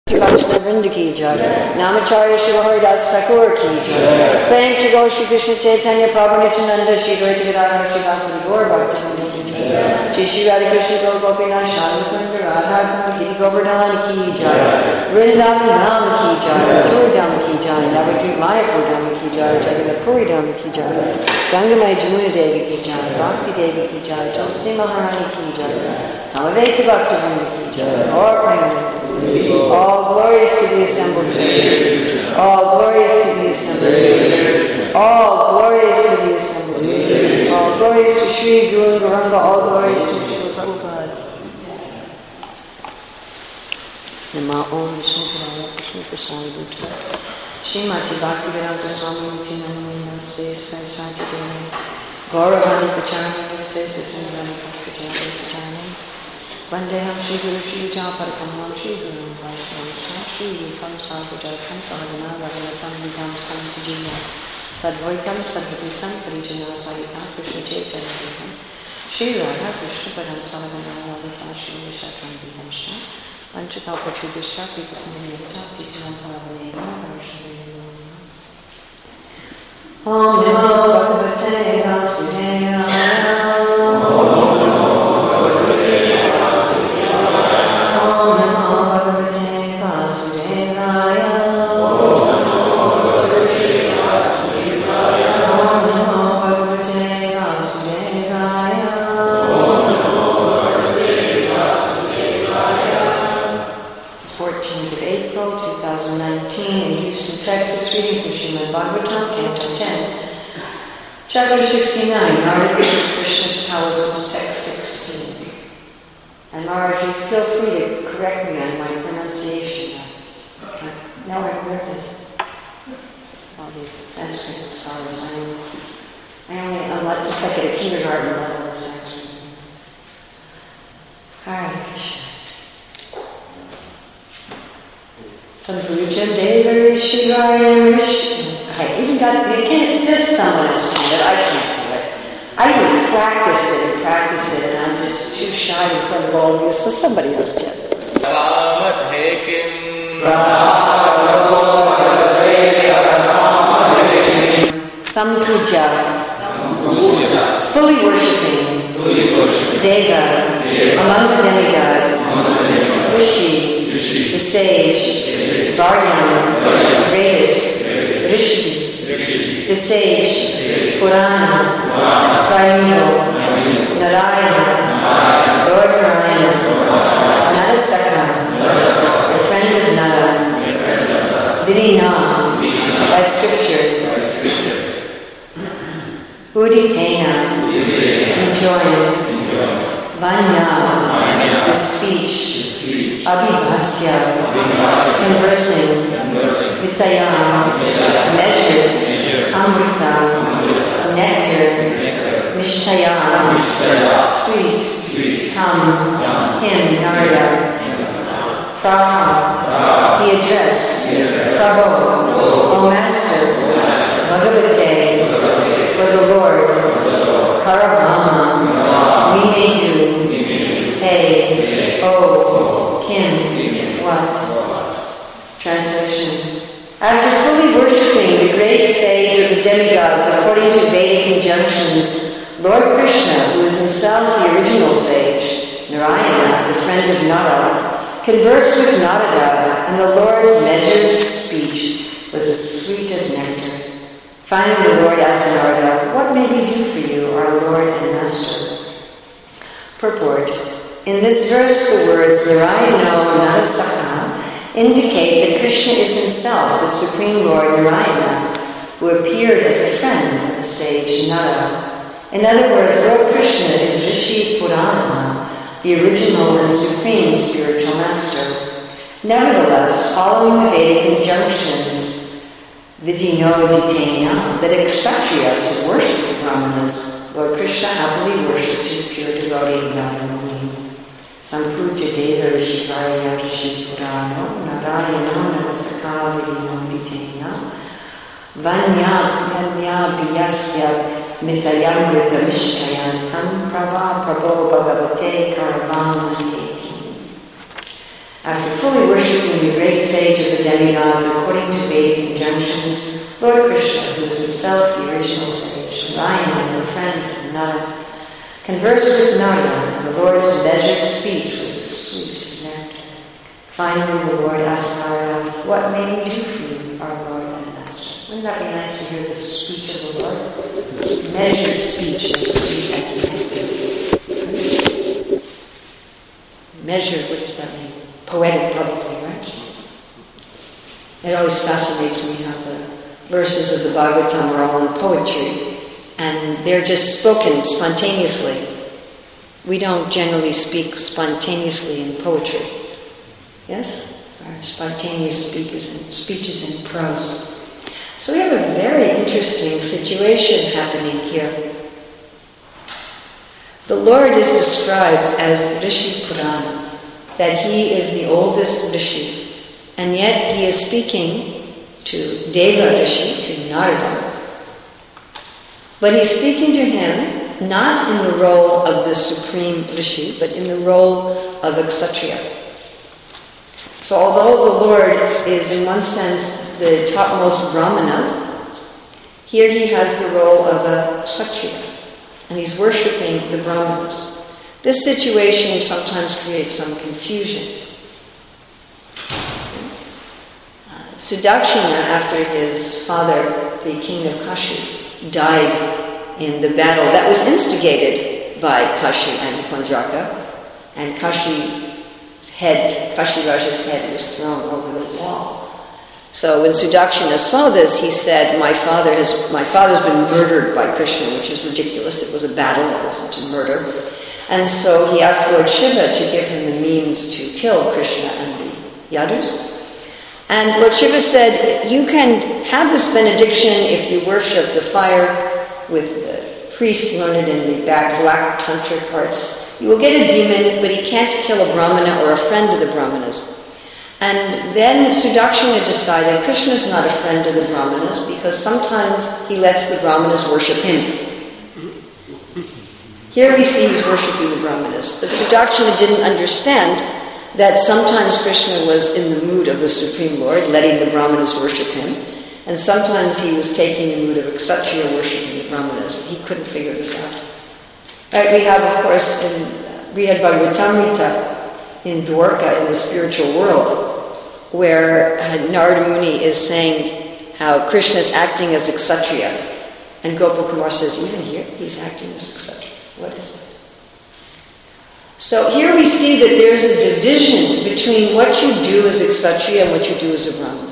Vaishnava Vrinda ki jai, Namacharya Shiva Haridas Thakur ki jai, Prem to go Shri Krishna Chaitanya Prabhu Nityananda Shri Dvaita Gadadhar Shri Vasudeva Gaur Bhaktivinoda ki jai, Shri Shri Radha Krishna Gaur Gopinath Shadakunda Radha Giri Govardhan ki jai, Vrindavan Dham ki jai, Mathura Dham ki jai, Navadvip Mayapur Dham ki jai, Jagannath Puri Dham ki jai, Gangamai Jamuna Devi ki jai, Bhakti Devi ki jai, Tulsi Maharani ki jai, Samaveta Bhaktivinoda ki jai, Or Prem. All glories to the assembled deities. All glories to the assembled deities. All glories to the assembled deities. All glories to Sri Guru Gauranga. All glories to Srila Prabhupada. Nama Om Vishnu Padaya Krishna Prasad Bhutta. Srimati Bhaktivedanta Swami Nityananda Namaste Sai Santi Demi. Gauravani Pacharani Namaste Sindhani Paskajani Satani. Vandeham Shri Guru Shri Yuta Parakamam Shri Guru Vaishnava Shri Yukam Sarvajatam Sadhana Raghunatam Vidam Stam Sijina Sadvaitam Sadvatitam Parijana Sarita Krishna Chaitanya Shri Radha Krishna Padam Salavana Lalita Shri Vishatam Vidam Stam Panchakalpa Chudishta Kripasandhiyata Kitinam Paravanena Varshavena Om Namo Bhagavate Vasudevaya Chapter 69, Narada visits Krishna's palaces, text 16. And Maharaji, feel free to correct me on my pronunciation. Now I'm nervous. All these Sanskrit scholars, I'm like just like at a kindergarten level of Sanskrit. Hare Krishna. Sadhuja Deva Shivaya Rishi. I even got, you can't, just someone else do it, I can't do it. I even practice it, and I'm just too shy in front of all of you, so somebody else can. Sampuja, fully worshipping, Deva, among the demigods, Rishi, the sage, Varyam, greatest, Rishi, the sage, Purana, primeval, Narayana, Lord Narayana, Narasaka, the friend of Nara, Vidina, by scripture, Uditena, enjoying, Vanya, with speech, Abhibhasya, conversing, Vitayam, measure, Amrita, nectar, Mishtayam, sweet, Tam, him, Narada, Praha, he addressed, Prabhu, O Master, Bhagavate, for the Lord, Karavama, we may do, hey, oh, Kim, what? Translation. After fully worshipping the great sage of the demigods according to Vedic injunctions, Lord Krishna, who is himself the original sage, Narayana, the friend of Nara, conversed with Narada, and the Lord's measured speech was as sweet as nectar. Finally, the Lord asked Narada, "What may we do for you, our Lord and Master?" Purport. In this verse, the words Narayano Narasaka indicate that Krishna is himself the Supreme Lord Narayana, who appeared as the friend of the sage Nara. In other words, Lord Krishna is Rishi Purana, the original and supreme spiritual master. Nevertheless, following the Vedic injunctions, Vidino Ditena, that Kshatriyas should worship the Brahmanas, Lord Krishna happily worshipped his pure devotee Yadamuni. Sampuja Deva Rishivaya Rishi Purano, Narayana Namasaka Vidino Ditena, Vanya Biyasya Mitayamrita Mishtayantam Prabha Prabho Bhagavate Karavana Keti. After fully worshipping the great sage of the demigods according to Vedic injunctions, Lord Krishna, who is himself the original sage, Narayana, her friend, Nara, conversed with Narada, and the Lord's measured speech was as sweet as nectar. Finally, the Lord asked Narada, "What may we do for you, our Lord and Master?" Wouldn't that be nice to hear the speech of the Lord? Measured speech as sweet as nectar. Measured, what does that mean? Poetic, probably, right? It always fascinates me how the verses of the Bhagavatam are all in poetry, and they're just spoken spontaneously. We don't generally speak spontaneously in poetry. Yes? Our spontaneous speeches in prose. So we have a very interesting situation happening here. The Lord is described as Rishi Purana, that he is the oldest Rishi, and yet he is speaking to Deva Rishi, to Narada. But he's speaking to him not in the role of the supreme Rishi, but in the role of a Kshatriya. So although the Lord is in one sense the topmost Brahmana, here he has the role of a Kshatriya, and he's worshipping the Brahmanas. This situation sometimes creates some confusion. Sudakshina, after his father, the king of Kashi, died in the battle that was instigated by Kashi and Kondraka, and Kashi Raja's head was thrown over the wall. So when Sudakshina saw this, he said, my father's been murdered by Krishna, which is ridiculous. It was a battle, it wasn't a murder. And so he asked Lord Shiva to give him the means to kill Krishna and the Yadus. And Lord Shiva said, you can have this benediction if you worship the fire with the priest learned in the black tantric arts. You will get a demon, but he can't kill a Brahmana or a friend of the Brahmanas. And then Sudakshina decided Krishna's not a friend of the Brahmanas because sometimes he lets the Brahmanas worship him. Here we see he's worshipping the Brahmanas, but Sudakshina didn't understand that sometimes Krishna was in the mood of the Supreme Lord, letting the Brahmanas worship him, and sometimes he was taking the mood of Kshatriya worshiping the Brahmanas. He couldn't figure this out. Right, we have, of course, in Brihad Bhagavatamrita, in Dwarka, in the spiritual world, where Narada Muni is saying how Krishna is acting as a Kshatriya, and Gopakumar says, even here, he's acting as a Kshatriya. What is that? So here we see that there's a division between what you do as a Kshatriya and what you do as a Brahmana.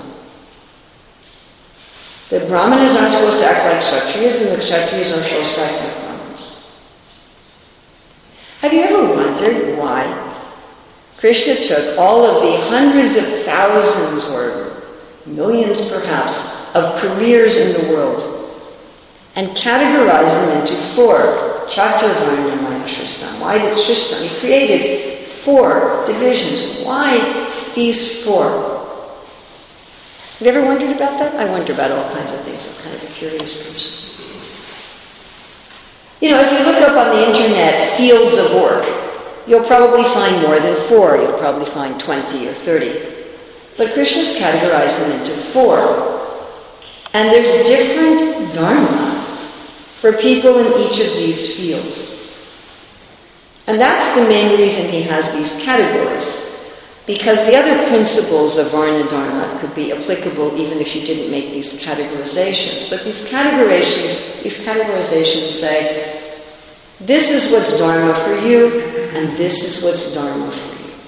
The Brahmanas aren't supposed to act like Kshatriyas, and the Kshatriyas aren't supposed to act like Brahmanas. Have you ever wondered why Krishna took all of the hundreds of thousands or millions perhaps of careers in the world and categorized them into four? Chaturvarna Maya Shristam. Why did Shristam? He created four divisions. Why these four? Have you ever wondered about that? I wonder about all kinds of things. I'm kind of a curious person. You know, if you look up on the internet fields of work, you'll probably find more than four. You'll probably find 20 or 30. But Krishna's categorized them into four. And there's different dharma for people in each of these fields. And that's the main reason he has these categories, because the other principles of Varna Dharma could be applicable even if you didn't make these categorizations. But these categorizations say, this is what's Dharma for you, and this is what's Dharma for you.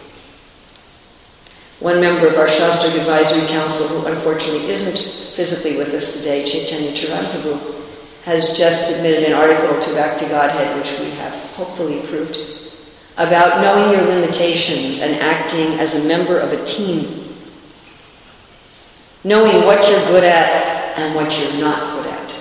One member of our Shastra Advisory Council, who unfortunately isn't physically with us today, Chaitanya Charanprabhu, has just submitted an article to Back to Godhead, which we have hopefully approved, about knowing your limitations and acting as a member of a team. Knowing what you're good at and what you're not good at.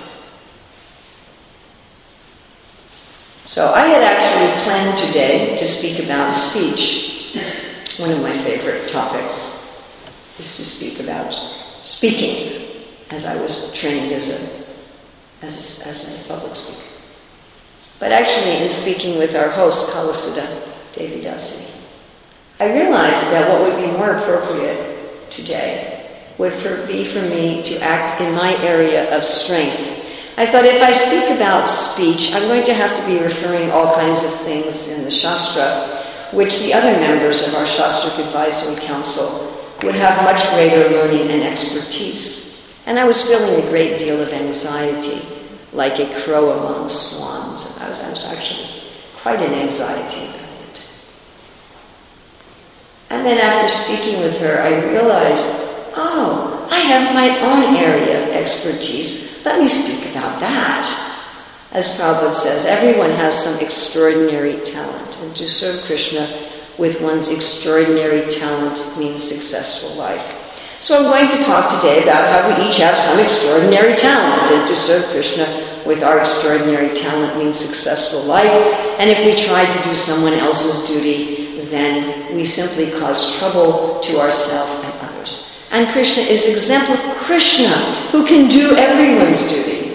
So I had actually planned today to speak about speech. One of my favorite topics is to speak about speaking, as I was trained as a public speaker. But actually, in speaking with our host, Kalasudha Devidasi, I realized that what would be more appropriate today would be for me to act in my area of strength. I thought if I speak about speech, I'm going to have to be referring all kinds of things in the Shastra, which the other members of our Shastric Advisory Council would have much greater learning and expertise. And I was feeling a great deal of anxiety, like a crow among swans. I was actually quite in anxiety about it. And then after speaking with her, I realized, oh, I have my own area of expertise. Let me speak about that. As Prabhupada says, everyone has some extraordinary talent, and to serve Krishna with one's extraordinary talent means successful life. So I'm going to talk today about how we each have some extraordinary talent, and to serve Krishna with our extraordinary talent means successful life. And if we try to do someone else's duty, then we simply cause trouble to ourselves and others. And Krishna is example of Krishna, who can do everyone's duty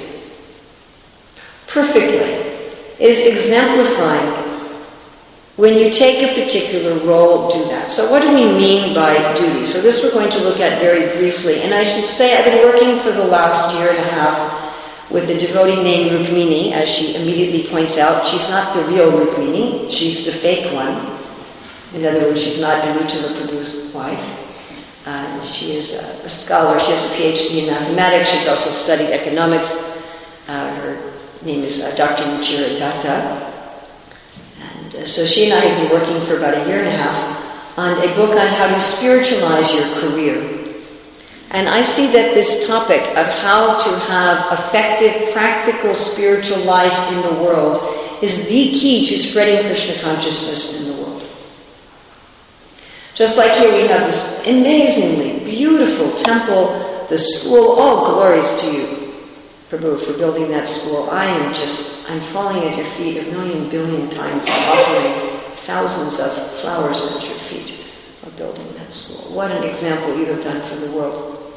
perfectly, is exemplifying. When you take a particular role, do that. So what do we mean by duty? So this we're going to look at very briefly. And I should say I've been working for the last year and a half with a devotee named Rukmini. As she immediately points out, she's not the real Rukmini, she's the fake one. In other words, she's not Anutara Prabhu's wife. She is a scholar. She has a PhD in mathematics. She's also studied economics. Her name is Dr. Ruchira Datta. So she and I have been working for about a year and a half on a book on how to spiritualize your career. And I see that this topic of how to have effective, practical spiritual life in the world is the key to spreading Krishna consciousness in the world. Just like here we have this amazingly beautiful temple, the school, all glories to you, Prabhu, for building that school. I'm falling at your feet a million billion times, offering thousands of flowers at your feet for building that school. What an example you have done for the world.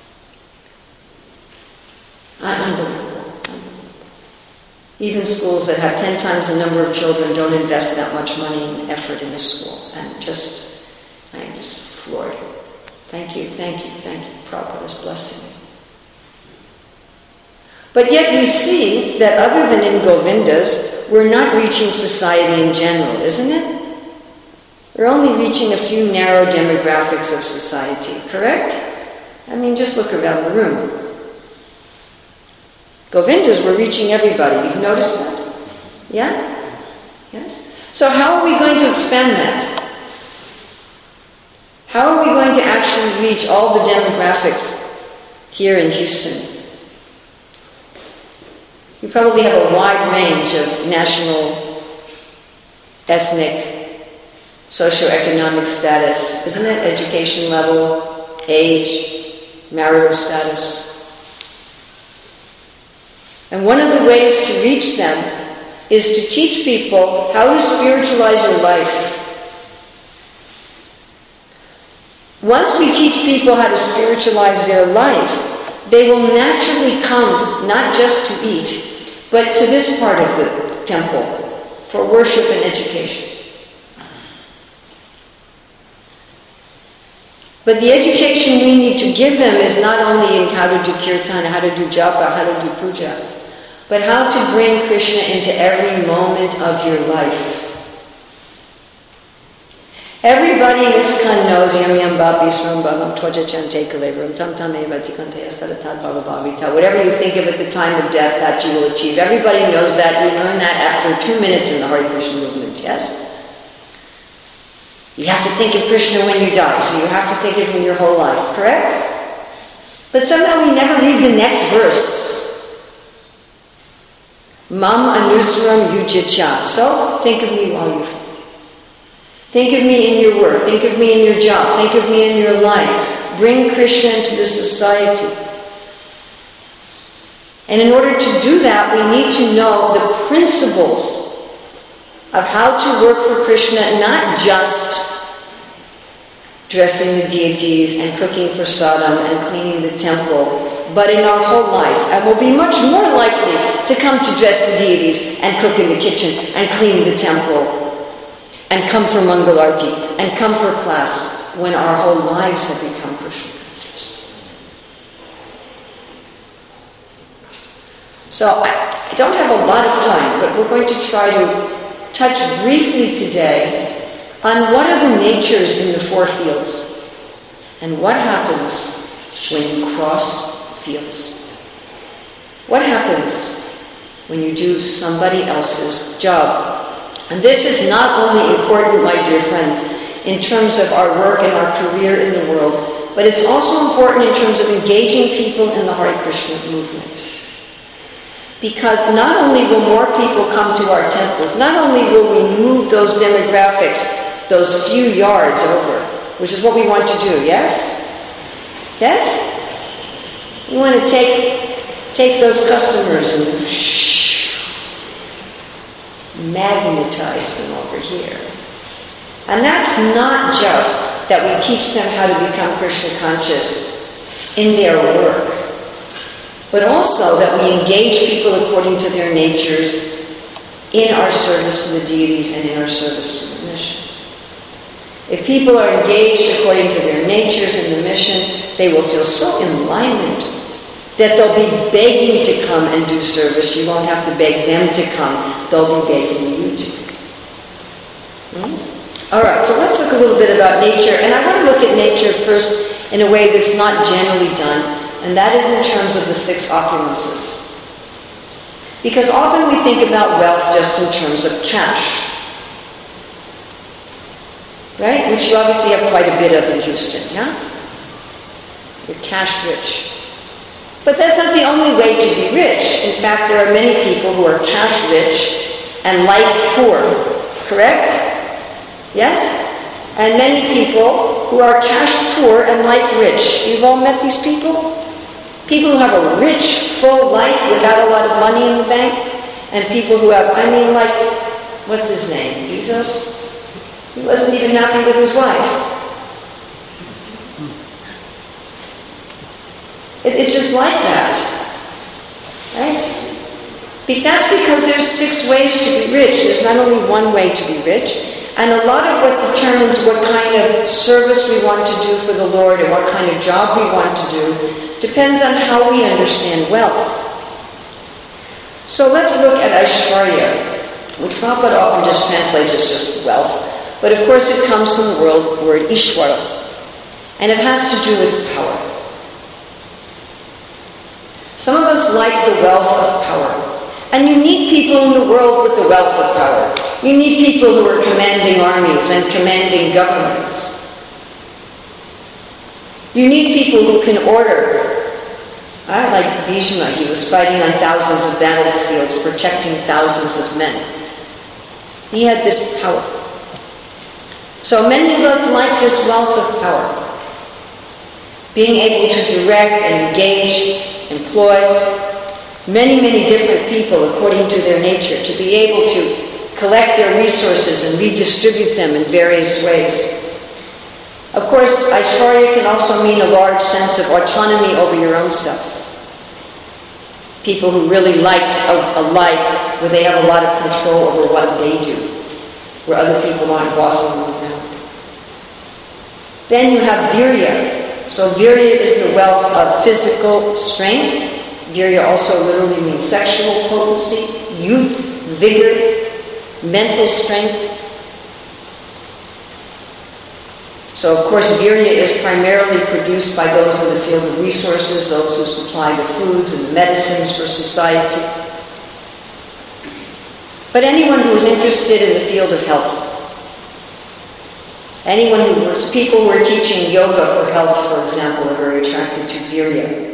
Unbelievable. Even schools that have 10 times the number of children don't invest that much money and effort in a school. I am just floored. Thank you. Prabhupada's blessing. But yet we see that other than in Govindas, we're not reaching society in general, isn't it? We're only reaching a few narrow demographics of society, correct? I mean, just look around the room. Govindas, we're reaching everybody. You've noticed that? Yeah? Yes? So how are we going to expand that? How are we going to actually reach all the demographics here in Houston? You probably have a wide range of national, ethnic, socioeconomic status, isn't it? Education level, age, marital status. And one of the ways to reach them is to teach people how to spiritualize your life. Once we teach people how to spiritualize their life, they will naturally come not just to eat, but to this part of the temple for worship and education. But the education we need to give them is not only in how to do kirtan, how to do japa, how to do puja, but how to bring Krishna into every moment of your life. Everybody in ISKCON knows Yam Yam Babi Sram Bhavam Twaja Chante Kalevram Tam Tam Eva Tikante Asaratat Bhava Bhavita. Whatever you think of at the time of death, that you will achieve. Everybody knows that. You learn that after 2 minutes in the Hare Krishna movement, yes? You have to think of Krishna when you die, so you have to think of him your whole life, correct? But somehow we never read the next verse. Mam Anuswaram Yujacha. So, think of me while you think of me in your work. Think of me in your job. Think of me in your life. Bring Krishna into the society. And in order to do that, we need to know the principles of how to work for Krishna, not just dressing the deities and cooking prasadam and cleaning the temple, but in our whole life. And we'll be much more likely to come to dress the deities and cook in the kitchen and clean the temple and come for Mangalarti and come for class when our whole lives have become Krishna conscious. So I don't have a lot of time, but we're going to try to touch briefly today on what are the natures in the four fields and what happens when you cross fields. What happens when you do somebody else's job? And this is not only important, my dear friends, in terms of our work and our career in the world, but it's also important in terms of engaging people in the Hare Krishna movement. Because not only will more people come to our temples, not only will we move those demographics, those few yards over, which is what we want to do, yes? Yes? We want to take those customers and magnetize them over here. And that's not just that we teach them how to become Krishna conscious in their work, but also that we engage people according to their natures in our service to the deities and in our service to the mission. If people are engaged according to their natures in the mission, they will feel so enlivened that they'll be begging to come and do service. You won't have to beg them to come. They'll be begging you to come. All right, so let's look a little bit about nature. And I want to look at nature first in a way that's not generally done, and that is in terms of the six opulences. Because often we think about wealth just in terms of cash. Right? Which you obviously have quite a bit of in Houston, yeah? You're cash rich. But that's not the only way to be rich. In fact, there are many people who are cash rich and life poor. Correct? Yes? And many people who are cash poor and life rich. You've all met these people? People who have a rich, full life without a lot of money in the bank. And people who have, what's his name? Bezos? He wasn't even happy with his wife. It's just like that, right? That's because there's six ways to be rich. There's not only one way to be rich. And a lot of what determines what kind of service we want to do for the Lord and what kind of job we want to do depends on how we understand wealth. So let's look at Aishwarya, which Prabhupada often just translates as just wealth. But of course it comes from the word Ishvara. And it has to do with power. Some of us like the wealth of power. And you need people in the world with the wealth of power. You need people who are commanding armies and commanding governments. You need people who can order. Like Bhishma, he was fighting on thousands of battlefields, protecting thousands of men. He had this power. So many of us like this wealth of power. Being able to direct and engage, employ many, many different people according to their nature, to be able to collect their resources and redistribute them in various ways. Of course, Aishwarya can also mean a large sense of autonomy over your own self. People who really like a life where they have a lot of control over what they do, where other people aren't bossing them around. Then you have virya. So virya is the wealth of physical strength. Virya also literally means sexual potency, youth, vigor, mental strength. So of course virya is primarily produced by those in the field of resources, those who supply the foods and the medicines for society. But anyone who is interested in the field of health, people who are teaching yoga for health, for example, are very attracted to virya.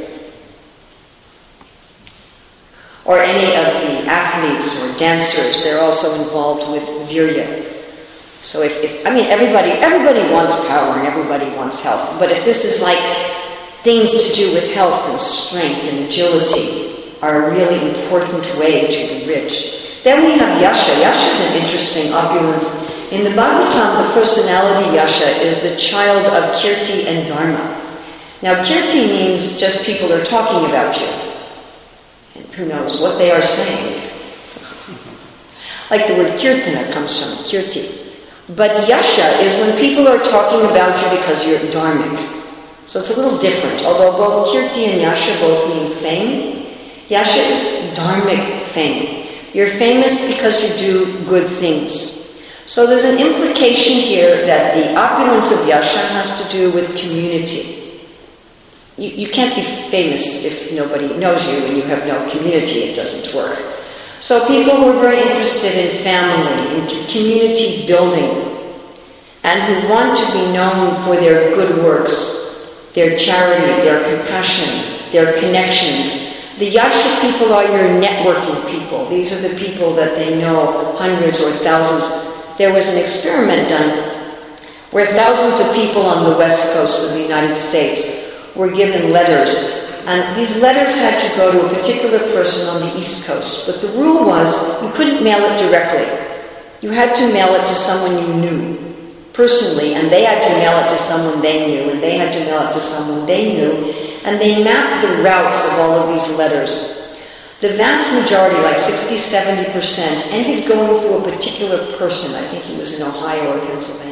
Or any of the athletes or dancers, they're also involved with virya. So everybody wants power and everybody wants health. But if this is like things to do with health and strength and agility are a really important way to be rich. Then we have yasha. Yasha is an interesting opulence. In the Bhagavatam, the personality yasha is the child of kirti and dharma. Now kirti means just people are talking about you. And who knows what they are saying. Like the word kirtana comes from kirti. But yasha is when people are talking about you because you're dharmic. So it's a little different. Although both kirti and yasha both mean fame, yasha is dharmic fame. You're famous because you do good things. So there's an implication here that the opulence of yasha has to do with community. You can't be famous if nobody knows you and you have no community. It doesn't work. So people who are very interested in family, in community building, and who want to be known for their good works, their charity, their compassion, their connections. The yasha people are your networking people. These are the people that they know, hundreds or thousands. There was an experiment done where thousands of people on the west coast of the United States were given letters, and these letters had to go to a particular person on the East Coast, but the rule was you couldn't mail it directly. You had to mail it to someone you knew personally, and they had to mail it to someone they knew, and they had to mail it to someone they knew, and they mapped the routes of all of these letters. The vast majority, like 60-70%, ended going through a particular person. I think he was in Ohio or Pennsylvania.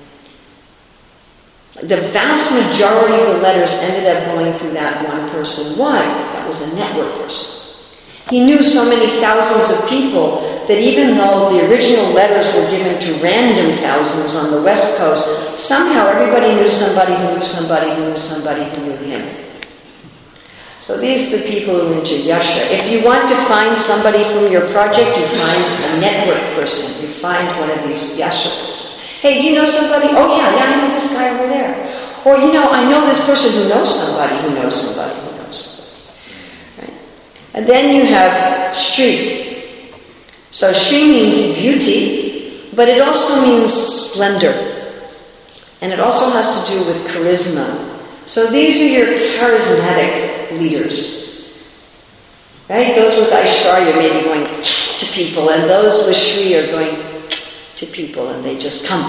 The vast majority of the letters ended up going through that one person. Why? That was a network person. He knew so many thousands of people that even though the original letters were given to random thousands on the West Coast, somehow everybody knew somebody who knew somebody who knew somebody who knew him. So these are the people who are into yasha. If you want to find somebody from your project, you find a network person. You find one of these yasha persons. Hey, do you know somebody? Oh, yeah, I know this guy over there. Or, I know this person who knows somebody who knows somebody who knows somebody. Right? And then you have Shri. So Shri means beauty, but it also means splendor. And it also has to do with charisma. So these are your charismatic leaders. Right? Those with Aishwarya may be going to people, and those with Shri are going to people, and they just come.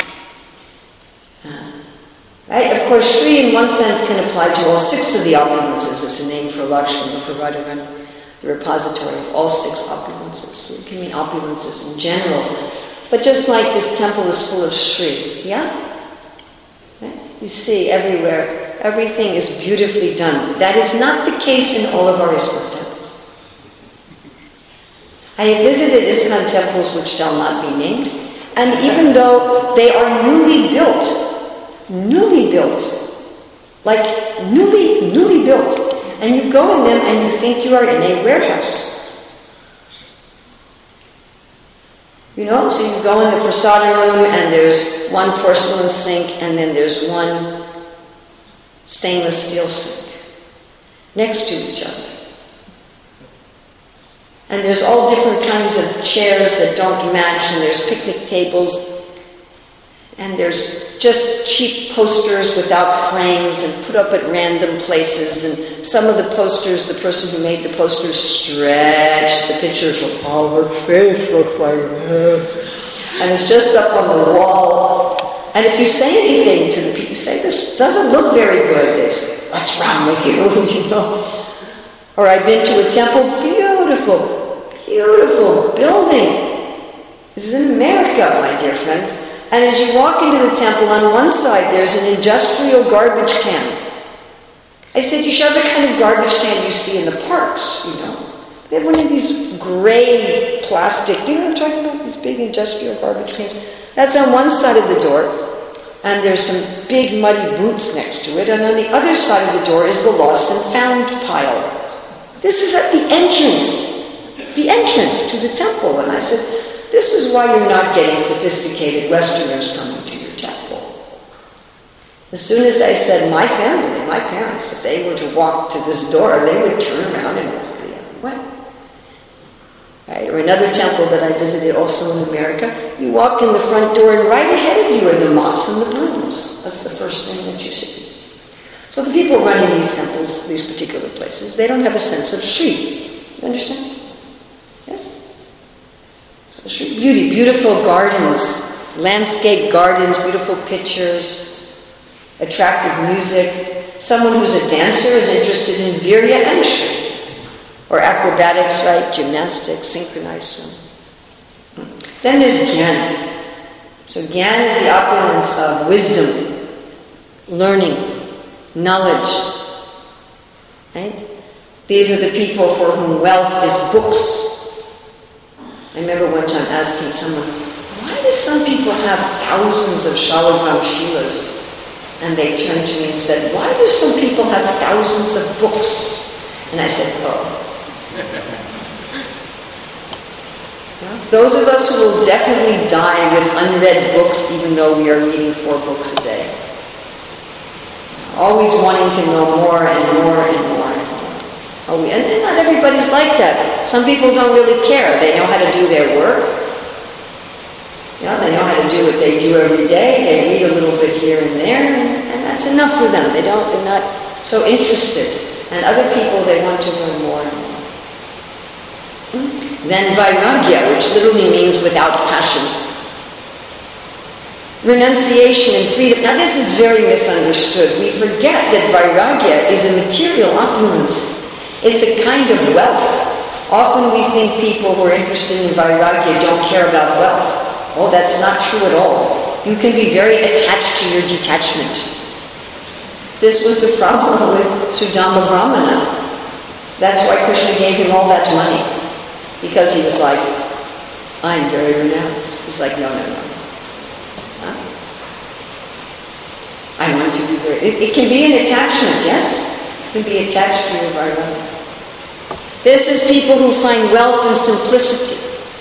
Right? Of course, Shri in one sense can apply to all 6 of the opulences. It's a name for Lakshmi, for Radharani, the repository of all 6 opulences. So it can mean opulences in general. But just like this temple is full of Shri, yeah? Right? You see everywhere, everything is beautifully done. That is not the case in all of our ISKCON temples. I have visited ISKCON temples which shall not be named, and even though they are newly built, and you go in them and you think you are in a warehouse. So you go in the prasadam room and there's one porcelain sink and then there's one stainless steel sink next to each other. And there's all different kinds of chairs that don't match, and there's picnic tables, and there's just cheap posters without frames and put up at random places, and some of the posters, the person who made the posters stretched the pictures of how her face looks like this, and it's just up on the wall. And if you say anything to the people, you say, this doesn't look very good, they say, what's wrong with you, Or I've been to a temple, beautiful building. This is in America, my dear friends. And as you walk into the temple, on one side there's an industrial garbage can. I said, you should have the kind of garbage can you see in the parks, They have one of these gray plastic, what I'm talking about? These big industrial garbage cans. That's on one side of the door, and there's some big muddy boots next to it, and on the other side of the door is the lost and found pile. This is at the entrance to the temple. And I said, this is why you're not getting sophisticated Westerners coming to your temple. As soon as I said my family, my parents, if they were to walk to this door, they would turn around and walk the other way. Right? Or another temple that I visited also in America, you walk in the front door and right ahead of you are the mops and the brooms. That's the first thing that you see. So the people running these temples, these particular places, they don't have a sense of Shri. You understand? Beauty, beautiful gardens, landscape gardens, beautiful pictures, attractive music. Someone who's a dancer is interested in virya and Shri. Or acrobatics, right? Gymnastics, synchronized swim. Then there's Gyan. So Gyan is the opulence of wisdom, learning, knowledge. Right? These are the people for whom wealth is books. I remember one time asking someone, why do some people have thousands of Shalagram Shilas? And they turned to me and said, why do some people have thousands of books? And I said, oh. Those of us who will definitely die with unread books, even though we are reading 4 books a day. Always wanting to know more and more and more and more. Oh, and not everybody's like that. Some people don't really care. They know how to do their work. They know how to do what they do every day. They read a little bit here and there, and that's enough for them. They're not so interested. And other people, they want to learn more and more. Then Vairagya, which literally means without passion. Renunciation and freedom. Now this is very misunderstood. We forget that Vairagya is a material opulence. It's a kind of wealth. Often we think people who are interested in Vairagya don't care about wealth. Oh, that's not true at all. You can be very attached to your detachment. This was the problem with Sudama Brahmana. That's why Krishna gave him all that money. Because he was like, I'm very renounced. He's like, no. Huh? I want to be very... It can be an attachment, yes? It can be attached to your Vairagya. This is people who find wealth in simplicity.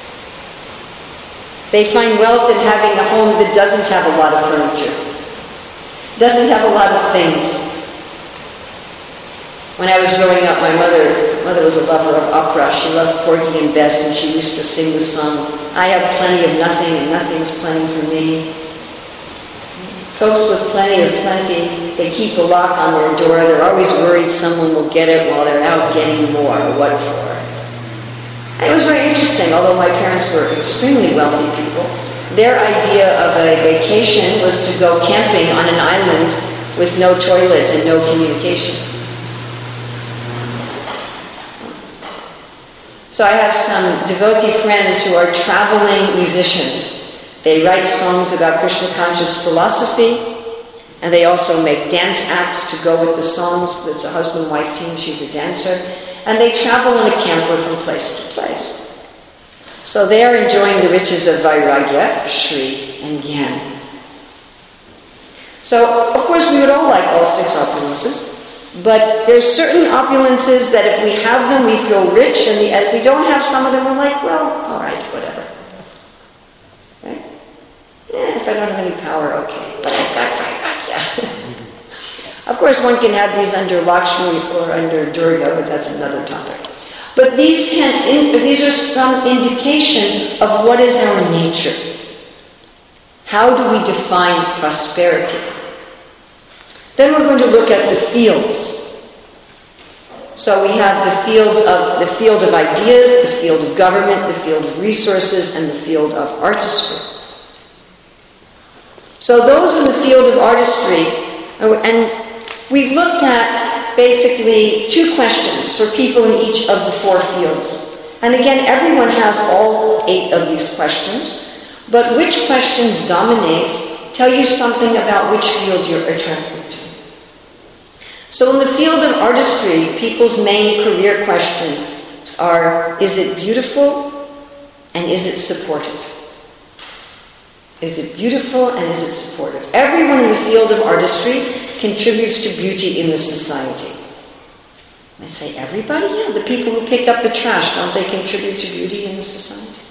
They find wealth in having a home that doesn't have a lot of furniture, doesn't have a lot of things. When I was growing up, my mother was a lover of opera. She loved Porgy and Bess, and she used to sing the song, I have plenty of nothing, and nothing's plenty for me. Folks with plenty of plenty, they keep a lock on their door. They're always worried someone will get it while they're out getting more. What for? And it was very interesting, although my parents were extremely wealthy people. Their idea of a vacation was to go camping on an island with no toilet and no communication. So I have some devotee friends who are traveling musicians. They write songs about Krishna conscious philosophy, and they also make dance acts to go with the songs. It's a husband-wife team, she's a dancer. And they travel in a camper from place to place. So they are enjoying the riches of Vairagya, Shri, and Gyan. So, of course, we would all like all 6 opulences, but there's certain opulences that if we have them, we feel rich, and if we don't have some of them, we're like, well, all right, whatever. Right? If I don't have any power, okay. But I've got Vairagya. Of course, one can have these under Lakshmi or under Durga, but that's another topic. But these are some indication of what is our nature. How do we define prosperity? Then we're going to look at the fields. So we have the field of ideas, the field of government, the field of resources, and the field of artistry. So those in the field of artistry, and we've looked at basically 2 questions for people in each of the 4 fields. And again, everyone has all 8 of these questions, but which questions dominate tell you something about which field you're attracted to. So in the field of artistry, people's main career questions are, is it beautiful and is it supportive? Is it beautiful and is it supportive? Everyone in the field of artistry contributes to beauty in the society. I say everybody? Yeah, the people who pick up the trash, don't they contribute to beauty in the society?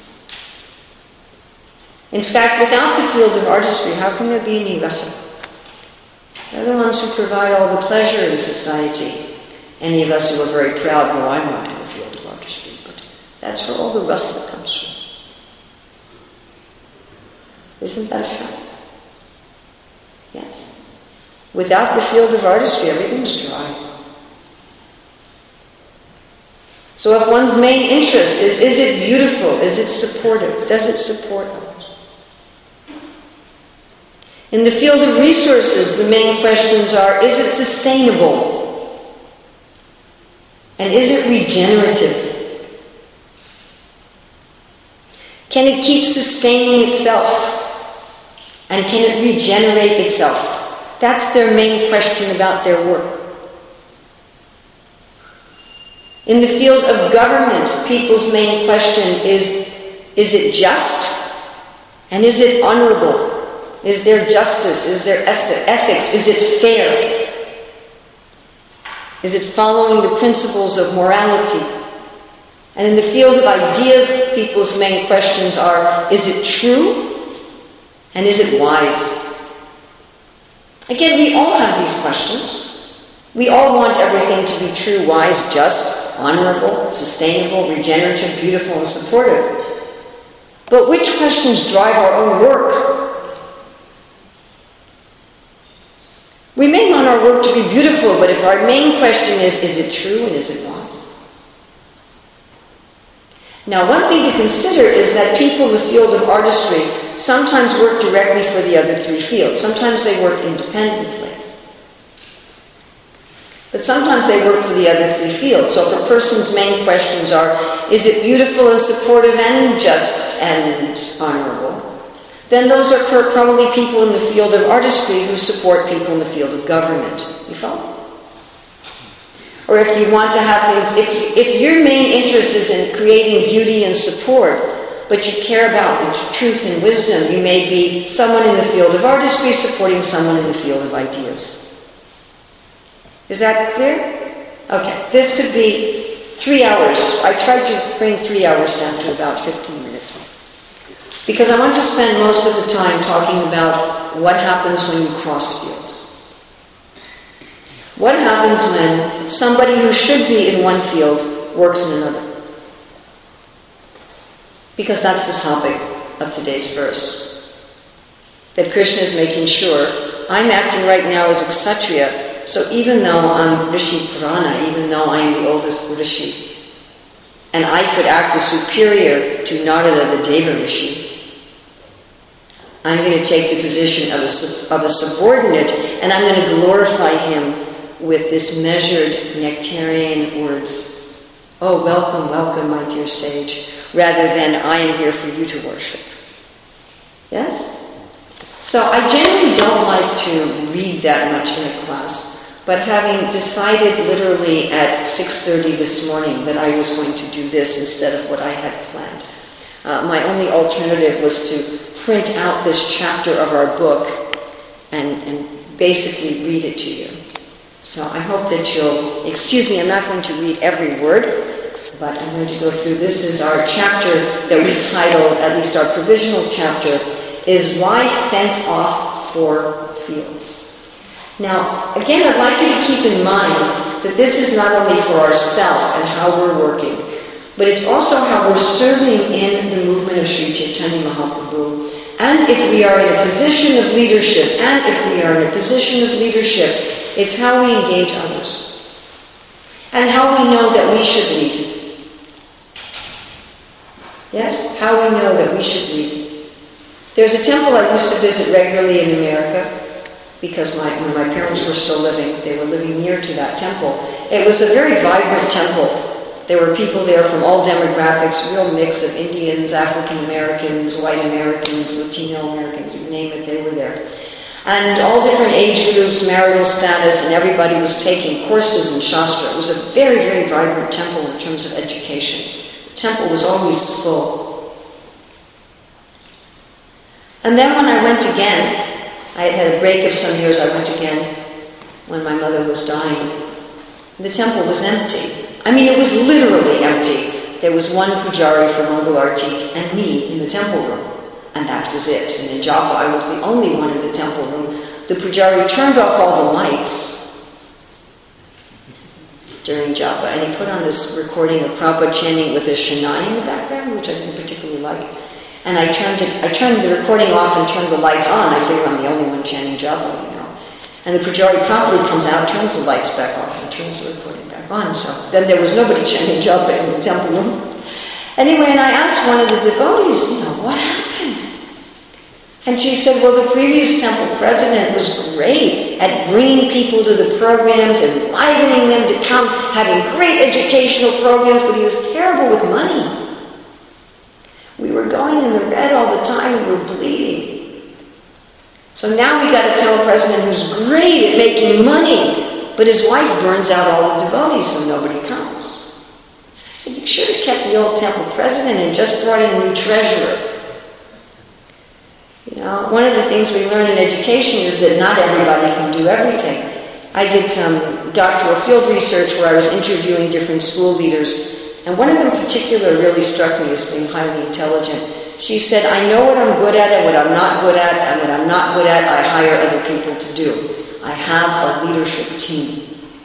In fact, without the field of artistry, how can there be any rasa? They're the ones who provide all the pleasure in society. Any of us who are very proud, no, I'm not in the field of artistry, but that's where all the rasa comes from. Isn't that a fact? Yes. Without the field of artistry, everything's dry. So if one's main interest is it beautiful? Is it supportive? Does it support others? In the field of resources, the main questions are, is it sustainable? And is it regenerative? Can it keep sustaining itself? And can it regenerate itself? That's their main question about their work. In the field of government, people's main question is it just? And is it honorable? Is there justice? Is there ethics? Is it fair? Is it following the principles of morality? And in the field of ideas, people's main questions are, is it true? And is it wise? Again, we all have these questions. We all want everything to be true, wise, just, honorable, sustainable, regenerative, beautiful, and supportive. But which questions drive our own work? We may want our work to be beautiful, but if our main question is it true and is it wise? Now, one thing to consider is that people in the field of artistry sometimes work directly for the other three fields. Sometimes they work independently. But sometimes they work for the other three fields. So if a person's main questions are, is it beautiful and supportive and just and honorable? Then those are probably people in the field of artistry who support people in the field of government. You follow? Or if you want to have things, if your main interest is in creating beauty and support, but you care about the truth and wisdom, you may be someone in the field of artistry supporting someone in the field of ideas. Is that clear? Okay, this could be 3 hours. I tried to bring 3 hours down to about 15 minutes. Because I want to spend most of the time talking about what happens when you cross fields. What happens when somebody who should be in one field works in another? Because that's the topic of today's verse. That Krishna is making sure, I'm acting right now as a Kshatriya, so even though I'm Rishi Purana, even though I am the oldest Rishi, and I could act as superior to Narada the Deva Rishi, I'm going to take the position of a subordinate, and I'm going to glorify him with this measured nectarian words. Oh, welcome, welcome, my dear sage, rather than I am here for you to worship. Yes? So I generally don't like to read that much in a class, but having decided literally at 6:30 this morning that I was going to do this instead of what I had planned, my only alternative was to print out this chapter of our book and basically read it to you. So I hope that you'll excuse me, I'm not going to read every word, but I'm going to go through. This is our chapter that we titled, at least our provisional chapter, is Why Fence Off 4 Fields. Now, again, I'd like you to keep in mind that this is not only for ourselves and how we're working, but it's also how we're serving in the movement of Sri Chaitanya Mahaprabhu. And if we are in a position of leadership, it's how we engage others. And how we know that we should lead. Yes? How we know that we should lead. There's a temple I used to visit regularly in America, because when my parents were still living, they were living near to that temple. It was a very vibrant temple. There were people there from all demographics, real mix of Indians, African Americans, white Americans, Latino Americans, you name it, they were there. And all different age groups, marital status, and everybody was taking courses in Shastra. It was a very, very vibrant temple in terms of education. The temple was always full. And then when I went again, I had had a break of some years, I went again when my mother was dying. The temple was empty. I mean, it was literally empty. There was one pujari for Mangal Arti and me in the temple room. And that was it. And in japa, I was the only one in the temple room. The pujari turned off all the lights during japa, and he put on this recording of Prabhupada chanting with a Shania in the background, which I didn't particularly like. And I turned the recording off and turned the lights on. I figure I'm the only one chanting japa, you know. And the pujari promptly comes out, turns the lights back off, and turns the recording back on. So then there was nobody chanting japa in the temple room. Anyway, and I asked one of the devotees, you know, what happened? And she said, well, the previous temple president was great at bringing people to the programs, enlivening them to come, having great educational programs, but he was terrible with money. We were going in the red all the time, we were bleeding. So now we got to tell a president who's great at making money, but his wife burns out all the devotees so nobody comes. I said, you should have kept the old temple president and just brought in a new treasurer. You know, one of the things we learn in education is that not everybody can do everything. I did some doctoral field research where I was interviewing different school leaders, and one of them in particular really struck me as being highly intelligent. She said, I know what I'm good at and what I'm not good at, and what I'm not good at, I hire other people to do. I have a leadership team.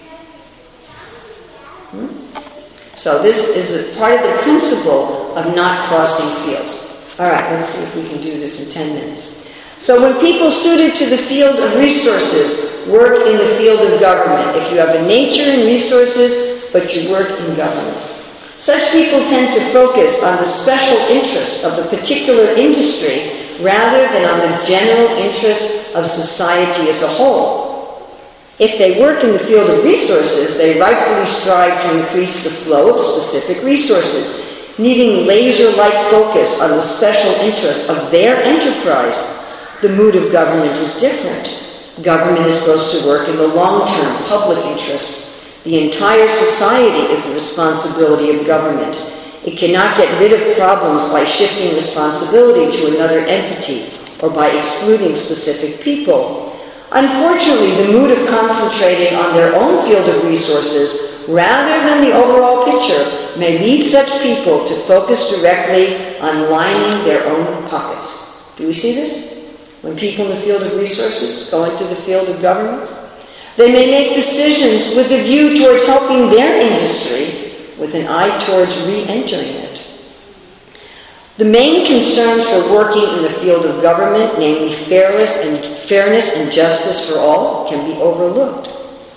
So this is a part of the principle of not crossing fields. All right, let's see if we can do this in 10 minutes. So when people suited to the field of resources work in the field of government, if you have a nature in resources, but you work in government, such people tend to focus on the special interests of the particular industry rather than on the general interests of society as a whole. If they work in the field of resources, they rightfully strive to increase the flow of specific resources, needing laser-like focus on the special interests of their enterprise. The mood of government is different. Government is supposed to work in the long-term public interest. The entire society is the responsibility of government. It cannot get rid of problems by shifting responsibility to another entity or by excluding specific people. Unfortunately, the mood of concentrating on their own field of resources rather than the overall picture may lead such people to focus directly on lining their own pockets. Do we see this? When people in the field of resources go into the field of government, they may make decisions with a view towards helping their industry with an eye towards re-entering it. The main concerns for working in the field of government, namely fairness and justice for all, can be overlooked.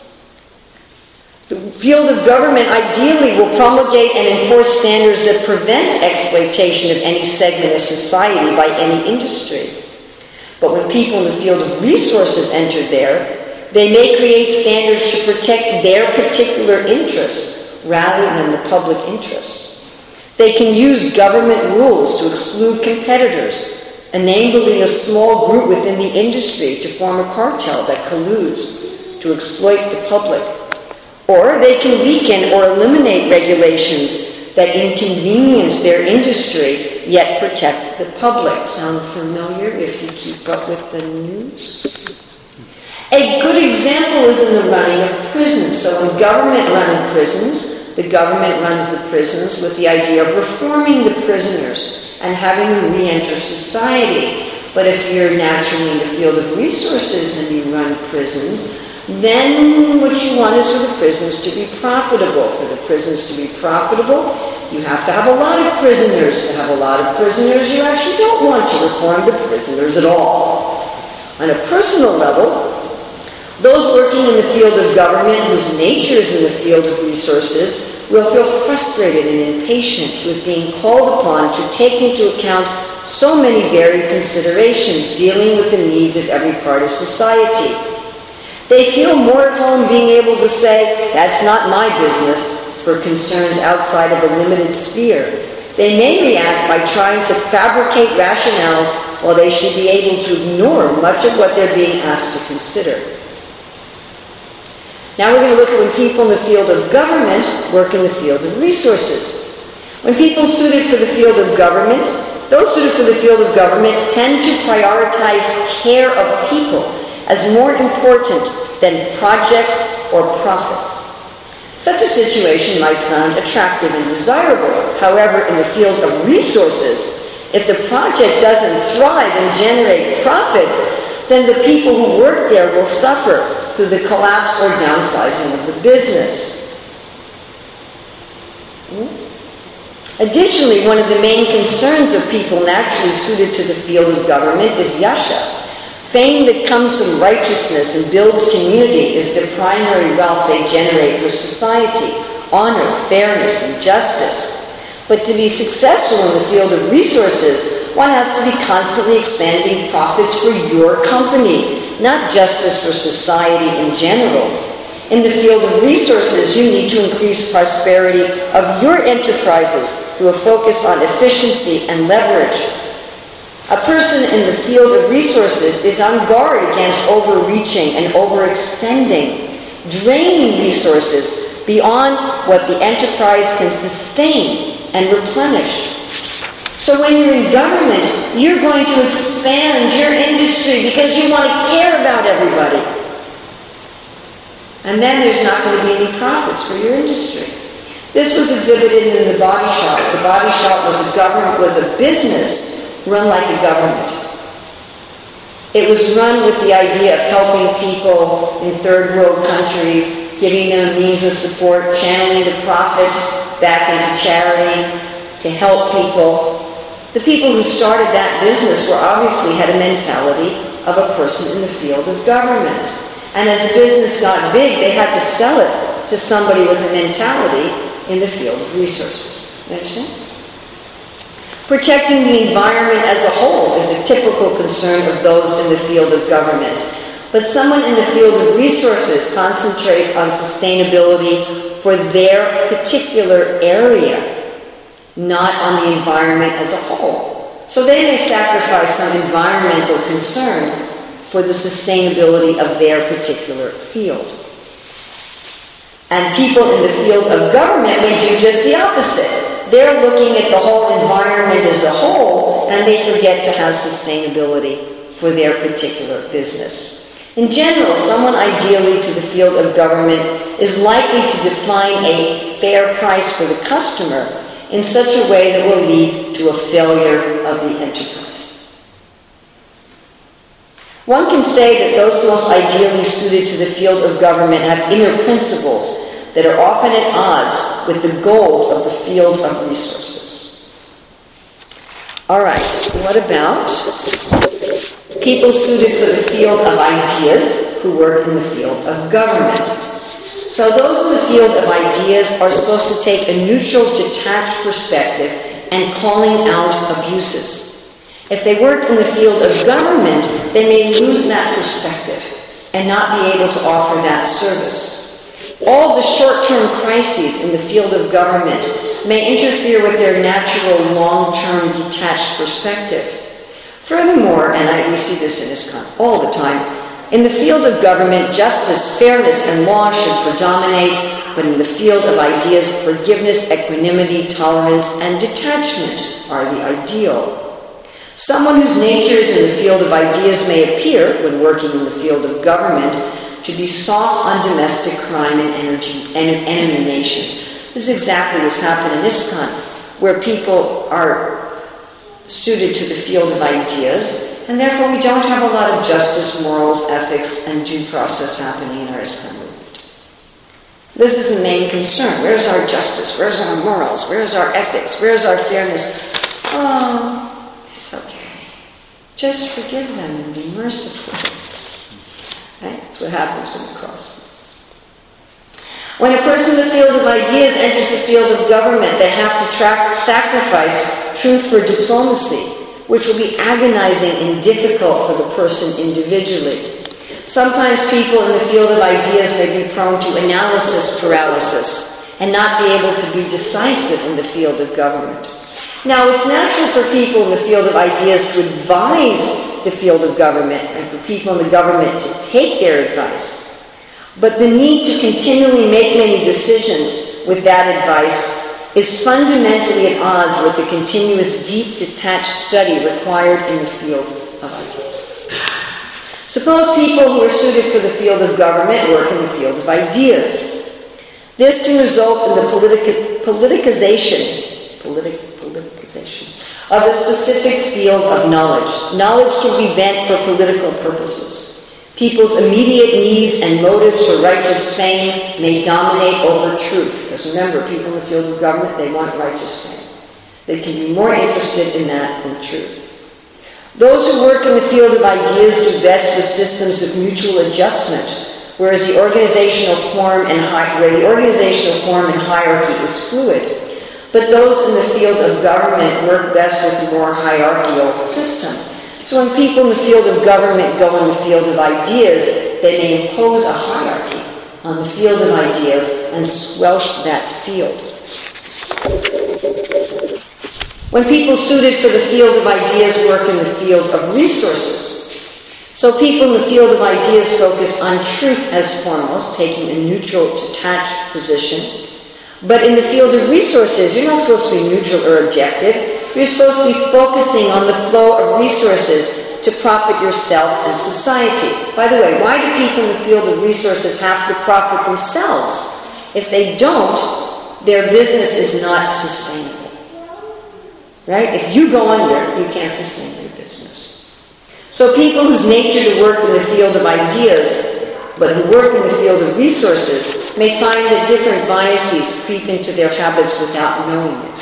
The field of government ideally will promulgate and enforce standards that prevent exploitation of any segment of society by any industry. But when people in the field of resources enter there, they may create standards to protect their particular interests rather than the public interests. They can use government rules to exclude competitors, enabling a small group within the industry to form a cartel that colludes to exploit the public. Or they can weaken or eliminate regulations that inconvenience their industry yet protect the public. Sound familiar if you keep up with the news? A good example is in the running of prisons. So when government runs prisons, the government runs the prisons with the idea of reforming the prisoners and having them re-enter society. But if you're naturally in the field of resources and you run prisons, then what you want is for the prisons to be profitable. For the prisons to be profitable, you have to have a lot of prisoners. To have a lot of prisoners, you actually don't want to reform the prisoners at all. On a personal level, those working in the field of government whose nature is in the field of resources will feel frustrated and impatient with being called upon to take into account so many varied considerations dealing with the needs of every part of society. They feel more at home being able to say, that's not my business, for concerns outside of a limited sphere. They may react by trying to fabricate rationales while they should be able to ignore much of what they're being asked to consider. Now we're going to look at when people in the field of government work in the field of resources. When people suited for the field of government, those suited for the field of government tend to prioritize care of people as more important than projects or profits. Such a situation might sound attractive and desirable. However, in the field of resources, if the project doesn't thrive and generate profits, then the people who work there will suffer through the collapse or downsizing of the business. Additionally, one of the main concerns of people naturally suited to the field of government is yasha. Fame that comes from righteousness and builds community is the primary wealth they generate for society, honor, fairness, and justice. But to be successful in the field of resources, one has to be constantly expanding profits for your company, not justice for society in general. In the field of resources, you need to increase prosperity of your enterprises through a focus on efficiency and leverage. A person in the field of resources is on guard against overreaching and overextending, draining resources beyond what the enterprise can sustain and replenish. So when you're in government, you're going to expand your industry because you want to care about everybody. And then there's not going to be any profits for your industry. This was exhibited in the body shop. The body shop was a business run like a government. It was run with the idea of helping people in third world countries, giving them a means of support, channeling the profits back into charity to help people. The people who started that business obviously had a mentality of a person in the field of government. And as the business got big, they had to sell it to somebody with a mentality in the field of resources. You understand? Protecting the environment as a whole is a typical concern of those in the field of government. But someone in the field of resources concentrates on sustainability for their particular area, not on the environment as a whole. So they may sacrifice some environmental concern for the sustainability of their particular field. And people in the field of government may do just the opposite. They're looking at the whole environment as a whole, and they forget to have sustainability for their particular business. In general, someone ideally to the field of government is likely to define a fair price for the customer in such a way that will lead to a failure of the enterprise. One can say that those most ideally suited to the field of government have inner principles that are often at odds with the goals of the field of resources. All right, what about people suited for the field of ideas who work in the field of government? So those in the field of ideas are supposed to take a neutral, detached perspective and calling out abuses. If they work in the field of government, they may lose that perspective and not be able to offer that service. All the short-term crises in the field of government may interfere with their natural long-term detached perspective. Furthermore, and we see this in ISKCON all the time, in the field of government, justice, fairness, and law should predominate, but in the field of ideas, forgiveness, equanimity, tolerance, and detachment are the ideal. Someone whose nature is in the field of ideas may appear, when working in the field of government, to be soft on domestic crime and enemy nations. This is exactly what's happened in ISKCON, where people are suited to the field of ideas, and therefore we don't have a lot of justice, morals, ethics, and due process happening in our ISKCON movement. This is the main concern. Where's our justice? Where's our morals? Where's our ethics? Where's our fairness? Oh, it's okay. Just forgive them and be merciful. Right? That's what happens when you cross. When a person in the field of ideas enters the field of government, they have to sacrifice truth for diplomacy, which will be agonizing and difficult for the person individually. Sometimes people in the field of ideas may be prone to analysis paralysis and not be able to be decisive in the field of government. Now, it's natural for people in the field of ideas to advise the field of government and for people in the government to take their advice. But the need to continually make many decisions with that advice is fundamentally at odds with the continuous deep detached study required in the field of ideas. Suppose people who are suited for the field of government work in the field of ideas. This can result in the politicization of a specific field of knowledge. Knowledge can be bent for political purposes. People's immediate needs and motives for righteous fame may dominate over truth. Because remember, people in the field of government, they want righteous fame. They can be more interested in that than truth. Those who work in the field of ideas do best with systems of mutual adjustment, whereas the organizational form and hierarchy is fluid. But those in the field of government work best with a more hierarchical system. So when people in the field of government go in the field of ideas, they may impose a hierarchy on the field of ideas and squelch that field. When people suited for the field of ideas work in the field of resources. So people in the field of ideas focus on truth as foremost, taking a neutral, detached position. But in the field of resources, you're not supposed to be neutral or objective. You're supposed to be focusing on the flow of resources to profit yourself and society. By the way, why do people in the field of resources have to profit themselves? If they don't, their business is not sustainable. Right? If you go under, you can't sustain your business. So people whose nature to work in the field of ideas, but who work in the field of resources, may find that different biases creep into their habits without knowing it.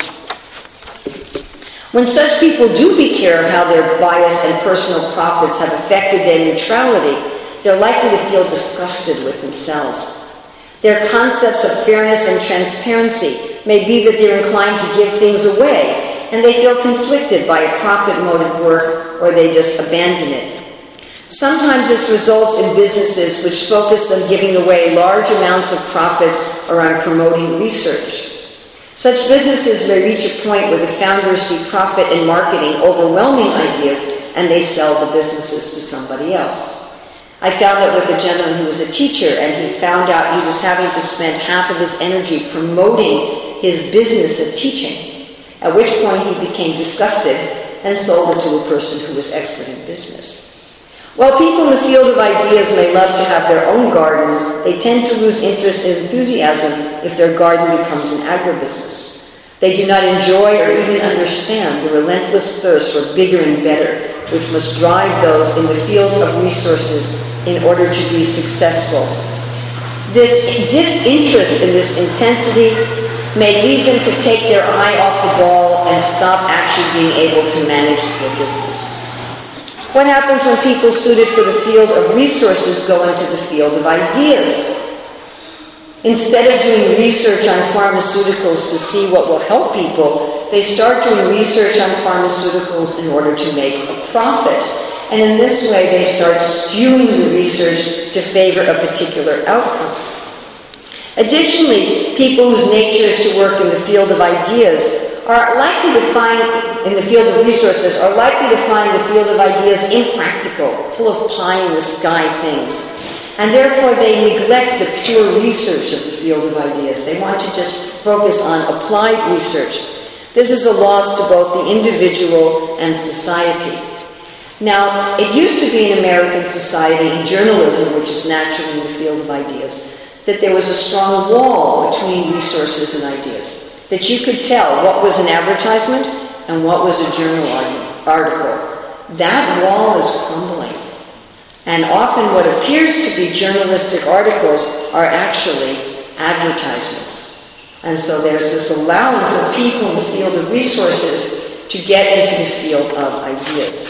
When such people do be care of how their bias and personal profits have affected their neutrality, they're likely to feel disgusted with themselves. Their concepts of fairness and transparency may be that they're inclined to give things away, and they feel conflicted by a profit-motive work, or they just abandon it. Sometimes this results in businesses which focus on giving away large amounts of profits or on promoting research. Such businesses may reach a point where the founders see profit in marketing overwhelming ideas, and they sell the businesses to somebody else. I found that with a gentleman who was a teacher, and he found out he was having to spend half of his energy promoting his business of teaching, at which point he became disgusted and sold it to a person who was expert in business. While people in the field of ideas may love to have their own garden, they tend to lose interest and enthusiasm if their garden becomes an agribusiness. They do not enjoy or even understand the relentless thirst for bigger and better, which must drive those in the field of resources in order to be successful. This disinterest in this intensity may lead them to take their eye off the ball and stop actually being able to manage their business. What happens when people suited for the field of resources go into the field of ideas? Instead of doing research on pharmaceuticals to see what will help people, they start doing research on pharmaceuticals in order to make a profit. And in this way, they start skewing the research to favor a particular outcome. Additionally, people whose nature is to work in the field of ideas are likely to find, in the field of resources, are likely to find the field of ideas impractical, full of pie-in-the-sky things. And therefore they neglect the pure research of the field of ideas. They want to just focus on applied research. This is a loss to both the individual and society. Now, it used to be in American society, in journalism, which is naturally in the field of ideas, that there was a strong wall between resources and ideas. That you could tell what was an advertisement and what was a journal article. That wall is crumbling. And often what appears to be journalistic articles are actually advertisements. And so there's this allowance of people in the field of resources to get into the field of ideas.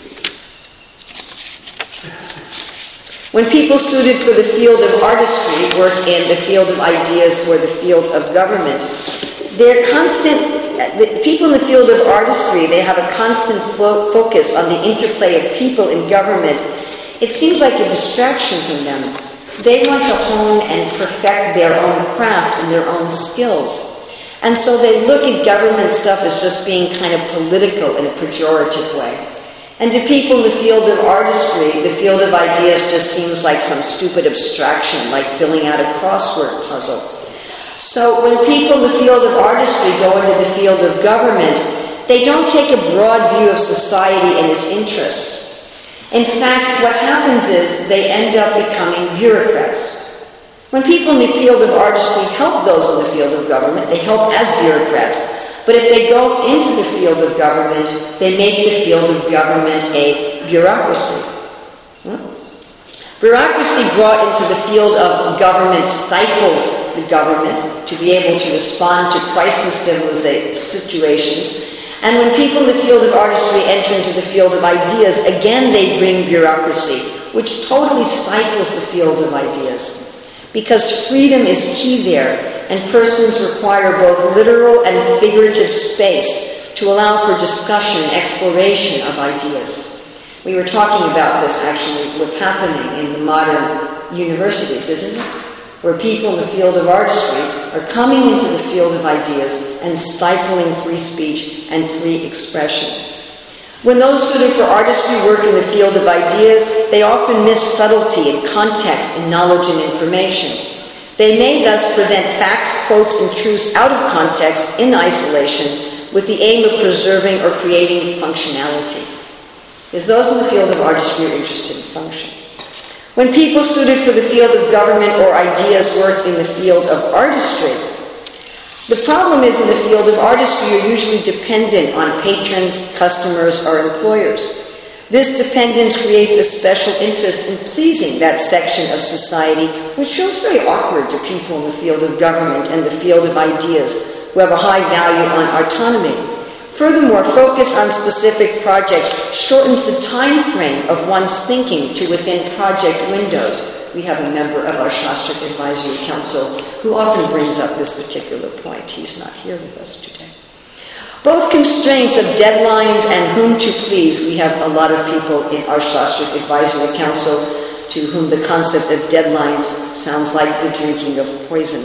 When people suited for the field of artistry work in the field of ideas or the field of government, people in the field of artistry, they have a constant focus on the interplay of people in government. It seems like a distraction from them. They want to hone and perfect their own craft and their own skills. And so they look at government stuff as just being kind of political in a pejorative way. And to people in the field of artistry, the field of ideas just seems like some stupid abstraction, like filling out a crossword puzzle. So when people in the field of artistry go into the field of government, they don't take a broad view of society and its interests. In fact, what happens is they end up becoming bureaucrats. When people in the field of artistry help those in the field of government, they help as bureaucrats. But if they go into the field of government, they make the field of government a bureaucracy. Bureaucracy brought into the field of government stifles the government to be able to respond to crisis situations. And when people in the field of artistry enter into the field of ideas, again they bring bureaucracy, which totally stifles the fields of ideas. Because freedom is key there, and persons require both literal and figurative space to allow for discussion and exploration of ideas. We were talking about this, actually, what's happening in the modern universities, isn't it? Where people in the field of artistry are coming into the field of ideas and stifling free speech and free expression. When those suited for artistry work in the field of ideas, they often miss subtlety and context in knowledge and information. They may thus present facts, quotes, and truths out of context in isolation with the aim of preserving or creating functionality. Because those in the field of artistry are interested in function. When people suited for the field of government or ideas work in the field of artistry, the problem is in the field of artistry you're usually dependent on patrons, customers, or employers. This dependence creates a special interest in pleasing that section of society, which feels very awkward to people in the field of government and the field of ideas who have a high value on autonomy. Furthermore, focus on specific projects shortens the time frame of one's thinking to within project windows. We have a member of our Shastric Advisory Council who often brings up this particular point. He's not here with us today. Both constraints of deadlines and whom to please. We have a lot of people in our Shastric Advisory Council to whom the concept of deadlines sounds like the drinking of poison.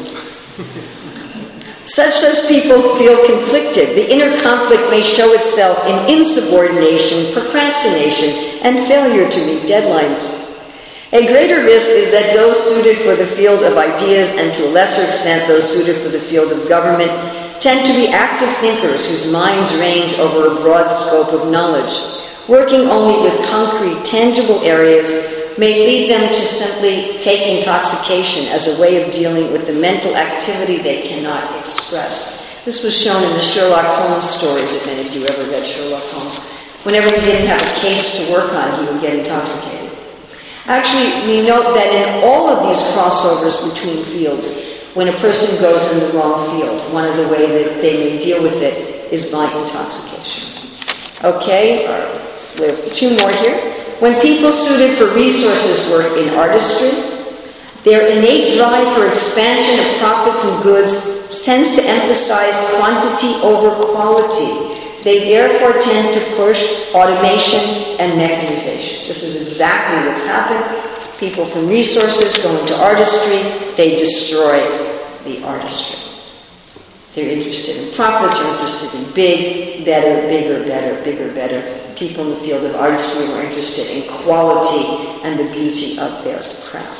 Such as people feel conflicted. The inner conflict may show itself in insubordination, procrastination, and failure to meet deadlines. A greater risk is that those suited for the field of ideas, and to a lesser extent those suited for the field of government, tend to be active thinkers whose minds range over a broad scope of knowledge. Working only with concrete, tangible areas may lead them to simply take intoxication as a way of dealing with the mental activity they cannot express. This was shown in the Sherlock Holmes stories, if any of you ever read Sherlock Holmes. Whenever he didn't have a case to work on, he would get intoxicated. Actually, we note that in all of these crossovers between fields, when a person goes in the wrong field, one of the ways that they may deal with it is by intoxication. Okay, we have two more here. When people suited for resources work in artistry, their innate drive for expansion of profits and goods tends to emphasize quantity over quality. They therefore tend to push automation and mechanization. This is exactly what's happened. People from resources go into artistry, they destroy the artistry. They're interested in profits, they're interested in big, better, bigger, better, bigger, better. People in the field of artistry are interested in quality and the beauty of their craft.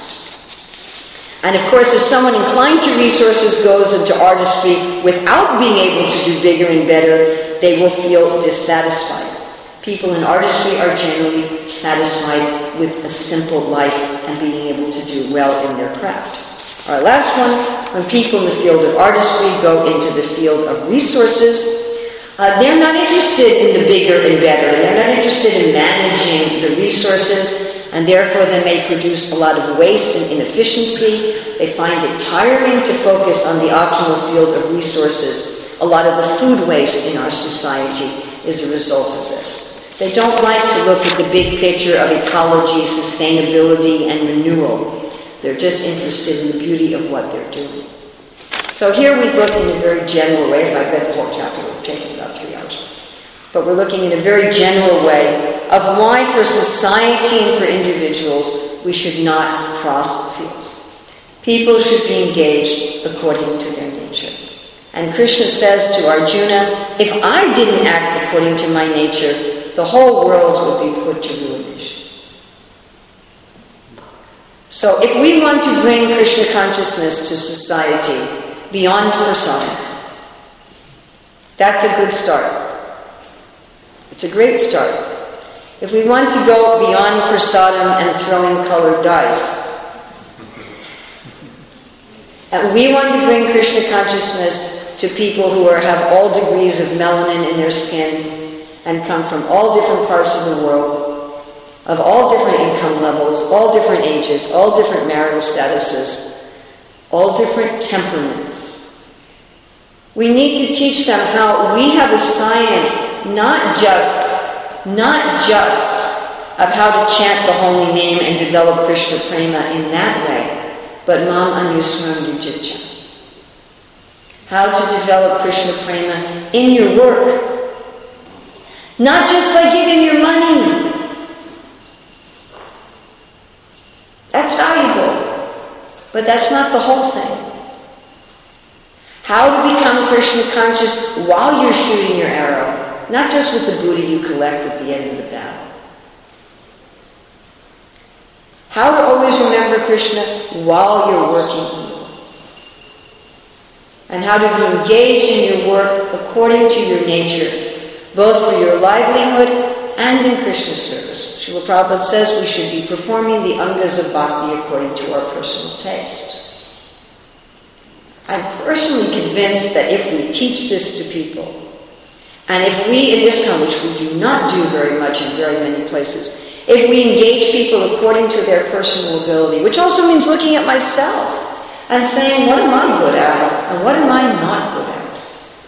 And of course, if someone inclined to resources goes into artistry without being able to do bigger and better, they will feel dissatisfied. People in artistry are generally satisfied with a simple life and being able to do well in their craft. Our last one, when people in the field of artistry go into the field of resources, they're not interested in the bigger and better. They're not interested in managing the resources, and therefore they may produce a lot of waste and inefficiency. They find it tiring to focus on the optimal field of resources. A lot of the food waste in our society is a result of this. They don't like to look at the big picture of ecology, sustainability, and renewal. They're just interested in the beauty of what they're doing. So here we've looked in a very general way. If I read the whole chapter, it would take about 3 hours. But we're looking in a very general way of why for society and for individuals we should not cross fields. People should be engaged according to their nature. And Krishna says to Arjuna, if I didn't act according to my nature, the whole world would be put to ruination. So if we want to bring Krishna consciousness to society beyond persona, that's a good start. It's a great start. If we want to go beyond prasadam and throwing colored dice, and we want to bring Krishna consciousness to people who have all degrees of melanin in their skin and come from all different parts of the world, of all different income levels, all different ages, all different marital statuses, all different temperaments. We need to teach them how we have a science, not just of how to chant the holy name and develop Krishna prema in that way, but mam anusmaram yujitya. How to develop Krishna prema in your work, not just by giving your money. That's valuable, but that's not the whole thing. How to become Krishna conscious while you're shooting your arrow, not just with the Buddha you collect at the end of the battle. How to always remember Krishna while you're working. And how to be engaged in your work according to your nature, both for your livelihood and in Krishna service. Srila Prabhupada says we should be performing the angas of bhakti according to our personal taste. I'm personally convinced that if we teach this to people, and if we in ISKCON, which we do not do very much in very many places, if we engage people according to their personal ability, which also means looking at myself and saying, what am I good at and what am I not good at?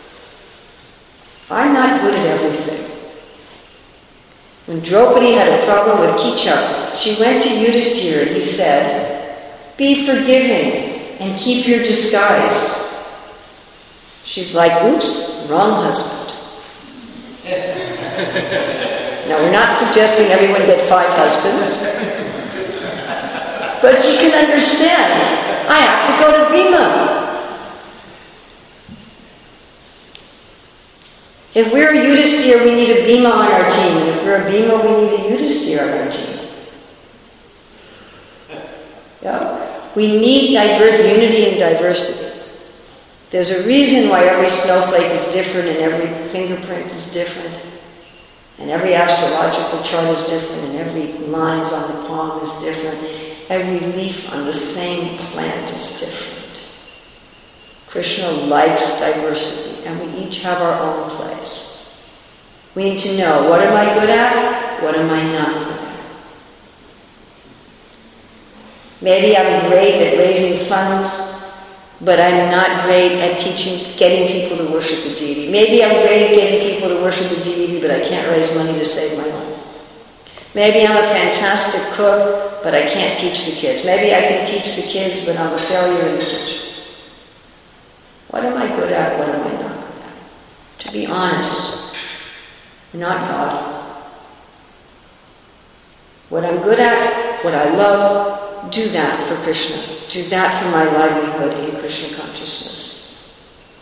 I'm not good at everything. When Draupadi had a problem with Kichak, she went to Yudhisthira and he said, be forgiving and keep your disguise. She's like, oops, wrong husband. Now, we're not suggesting everyone get 5 husbands. But you can understand, I have to go to Bhima. If we're a Yudhisthira, we need a Bhima on our team. And if we're a Bhima, we need a Yudhisthira on our team. Yeah? We need unity and diversity. There's a reason why every snowflake is different and every fingerprint is different. And every astrological chart is different and every lines on the palm is different. Every leaf on the same plant is different. Krishna likes diversity and we each have our own place. We need to know, what am I good at? What am I not good at? Maybe I'm great at raising funds, but I'm not great at getting people to worship the deity. Maybe I'm great at getting people to worship the deity, but I can't raise money to save my life. Maybe I'm a fantastic cook, but I can't teach the kids. Maybe I can teach the kids, but I'm a failure in the kitchen. What am I good at? What am I not good at? To be honest, not God. What I'm good at, what I love, do that for Krishna. Do that for my livelihood in Krishna consciousness.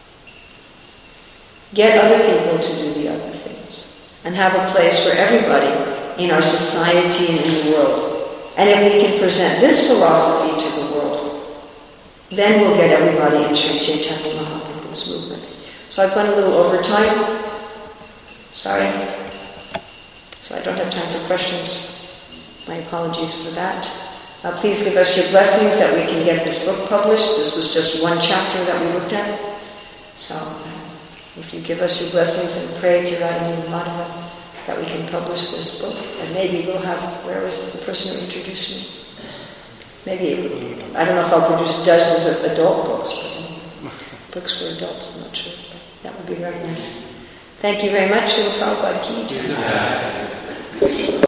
Get other people to do the other things. And have a place for everybody in our society and in the world. And if we can present this philosophy to the world, then we'll get everybody in Sri Chaitanya Mahaprabhu's movement. So I've gone a little over time. Sorry. So I don't have time for questions. My apologies for that. Please give us your blessings that we can get this book published. This was just one chapter that we looked at. So if you give us your blessings and pray to Radharani Madhava that we can publish this book. And maybe we'll have, where was the person who introduced me? Maybe, I don't know if I'll produce dozens of adult books, but books for adults, I'm not sure. But that would be very nice. Thank you very much. Srila Prabhupada Ki Jai.